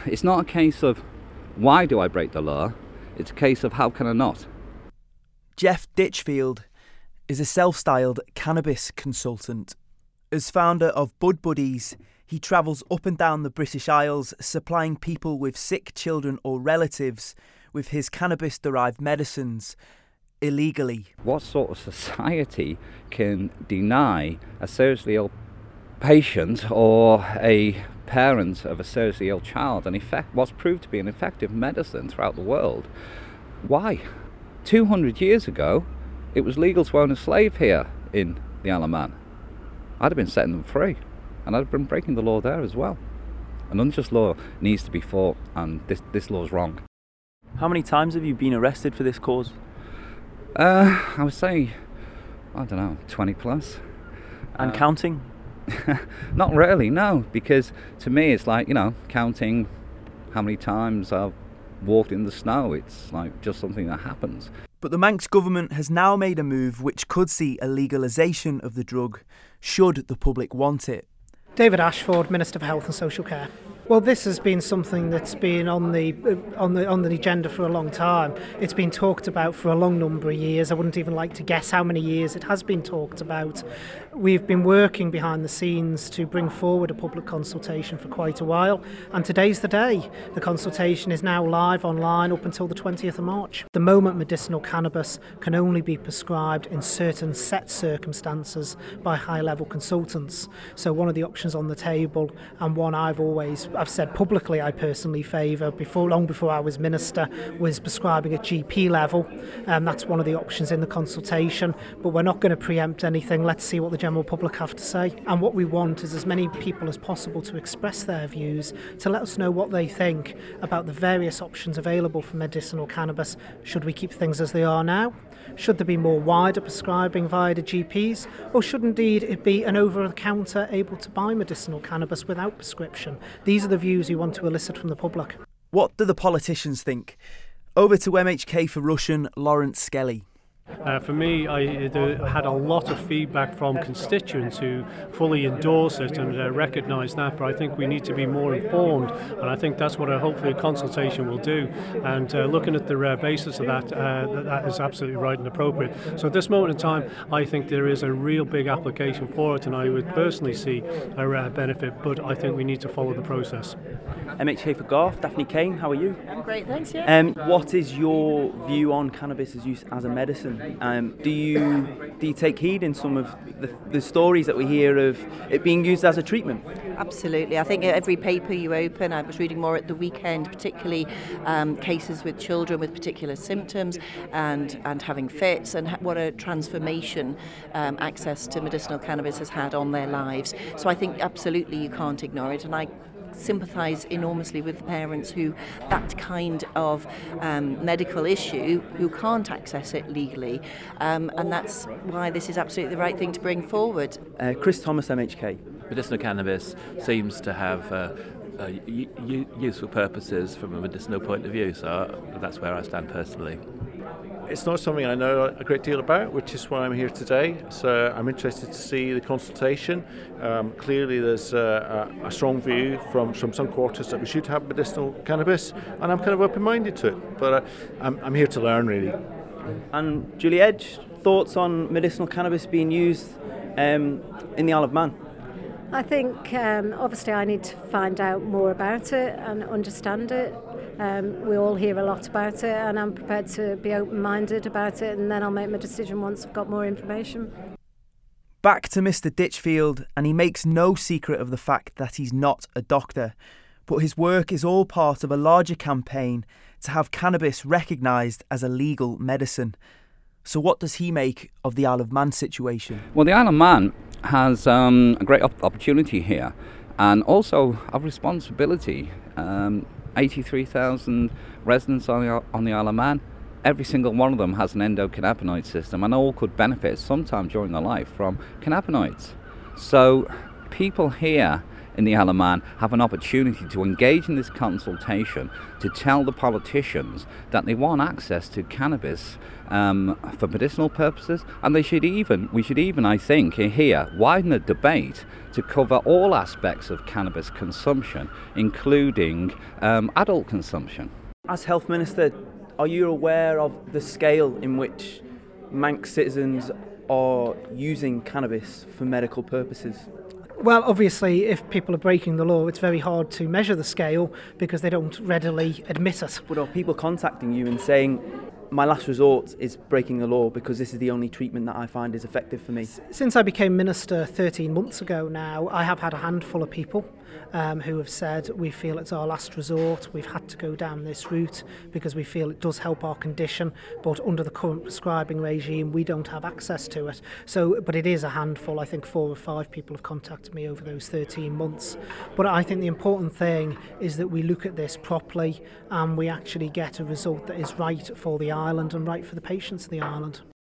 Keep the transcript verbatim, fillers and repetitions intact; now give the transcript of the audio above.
it's not a case of why do I break the law, it's a case of how can I not. Jeff Ditchfield is a self-styled cannabis consultant. As founder of Bud Buddies, he travels up and down the British Isles supplying people with sick children or relatives with his cannabis-derived medicines illegally. What sort of society can deny a seriously ill patient or a parent of a seriously ill child an effect, what's proved to be an effective medicine throughout the world? Why? two hundred years ago, it was legal to own a slave here in the Isle of Man. I'd have been setting them free, and I'd have been breaking the law there as well. An unjust law needs to be fought, and this, this law is wrong. How many times have you been arrested for this cause? Uh, I would say, I don't know, twenty plus. And uh, counting? Not really, no, because to me it's like, you know, counting how many times I've walked in the snow. It's like just something that happens. But the Manx government has now made a move which could see a legalisation of the drug, should the public want it. David Ashford, Minister for Health and Social Care. Well, this has been something that's been on the uh, on the on the agenda for a long time. It's been talked about for a long number of years. I wouldn't even like to guess how many years it has been talked about. We've been working behind the scenes to bring forward a public consultation for quite a while, and today's the day. The consultation is now live online up until the twentieth of March. At the moment, medicinal cannabis can only be prescribed in certain set circumstances by high-level consultants. So one of the options on the table, and one I've always I've said publicly I personally favour, before long before I was minister, was prescribing at G P level. Um, that's one of the options in the consultation, but we're not going to preempt anything. Let's see what the general public have to say. And what we want is as many people as possible to express their views, to let us know what they think about the various options available for medicinal cannabis. Should we keep things as they are now? Should there be more wider prescribing via the G Ps? Or should indeed it be an over-the-counter able to buy medicinal cannabis without prescription? These are the views we want to elicit from the public. What do the politicians think? Over to M H K for Russian, Lawrence Skelly. Uh, for me, I uh, had a lot of feedback from constituents who fully endorse it and uh, recognise that, but I think we need to be more informed, and I think that's what uh, hopefully a consultation will do. And uh, looking at the uh, basis of that, uh, that, that is absolutely right and appropriate. So at this moment in time, I think there is a real big application for it, and I would personally see a uh, benefit, but I think we need to follow the process. M H K for Garth, Daphne Kane, how are you? I'm great, thanks, yeah. Um, what is your view on cannabis use as a medicine? Um, do you do you take heed in some of the, the stories that we hear of it being used as a treatment? Absolutely. I think every paper you open, I was reading more at the weekend, particularly um, cases with children with particular symptoms and, and having fits, and ha- what a transformation um, access to medicinal cannabis has had on their lives. So I think absolutely you can't ignore it, and I sympathise enormously with the parents who that kind of um, medical issue who can't access it legally, um, and that's why this is absolutely the right thing to bring forward. Uh, Chris Thomas, M H K. Medicinal cannabis seems to have uh, uh, u- useful purposes from a medicinal point of view, so that's where I stand personally. It's not something I know a great deal about, which is why I'm here today. So I'm interested to see the consultation. Um, clearly there's a, a, a strong view from, from some quarters that we should have medicinal cannabis, and I'm kind of open-minded to it. But uh, I'm, I'm here to learn, really. And Julie Edge, thoughts on medicinal cannabis being used um, in the Isle of Man? I think um, obviously I need to find out more about it and understand it. Um, we all hear a lot about it, and I'm prepared to be open-minded about it, and then I'll make my decision once I've got more information. Back to Mister Ditchfield, and he makes no secret of the fact that he's not a doctor, but his work is all part of a larger campaign to have cannabis recognised as a legal medicine. So what does he make of the Isle of Man situation? Well, the Isle of Man has um, a great op- opportunity here, and also a responsibility. Um, eighty-three thousand residents on the, on the Isle of Man. Every single one of them has an endocannabinoid system, and all could benefit sometime during their life from cannabinoids. So people here in the Isle of Man have an opportunity to engage in this consultation to tell the politicians that they want access to cannabis um, for medicinal purposes, and they should even, we should even, I think, here widen the debate to cover all aspects of cannabis consumption, including um, adult consumption. As Health Minister, are you aware of the scale in which Manx citizens are using cannabis for medical purposes? Well, obviously, if people are breaking the law, it's very hard to measure the scale because they don't readily admit it. But are people contacting you and saying, my last resort is breaking the law because this is the only treatment that I find is effective for me? Since I became Minister thirteen months ago now, I have had a handful of people um, who have said, we feel it's our last resort, we've had to go down this route because we feel it does help our condition, but under the current prescribing regime, we don't have access to it. So, but it is a handful. I think four or five people have contacted me over those thirteen months. But I think the important thing is that we look at this properly and we actually get a result that is right for the island and right for the patients of the island.